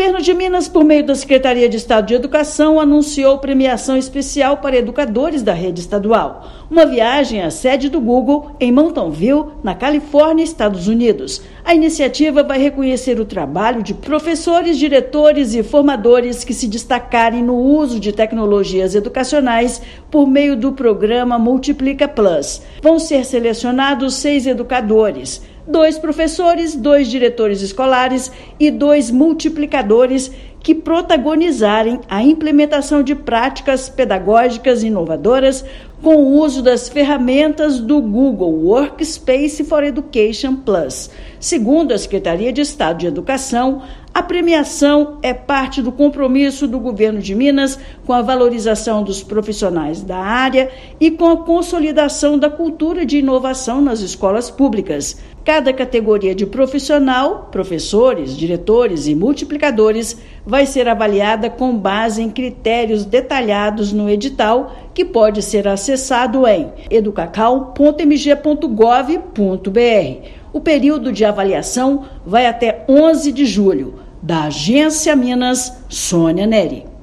governo de Minas, por meio da Secretaria de Estado de Educação, anunciou premiação especial para educadores da rede estadual. Uma viagem à sede do Google em Mountain View, na Califórnia, Estados Unidos. A iniciativa vai reconhecer o trabalho de professores, diretores e formadores que se destacarem no uso de tecnologias educacionais por meio do programa Multiplica Plus. Vão ser selecionados 6 educadores, 2 professores, 2 diretores escolares e 2 multiplicadores que protagonizarem a implementação de práticas pedagógicas inovadoras com o uso das ferramentas do Google Workspace for Education Plus. Segundo a Secretaria de Estado de Educação, a premiação é parte do compromisso do governo de Minas com a valorização dos profissionais da área e com a consolidação da cultura de inovação nas escolas públicas. Cada categoria de profissional, professores, diretores e multiplicadores, vai ser avaliada com base em critérios detalhados no edital, que pode ser acessado em educacau.mg.gov.br. O período de avaliação vai até 11 de julho. Da Agência Minas, Sônia Neri.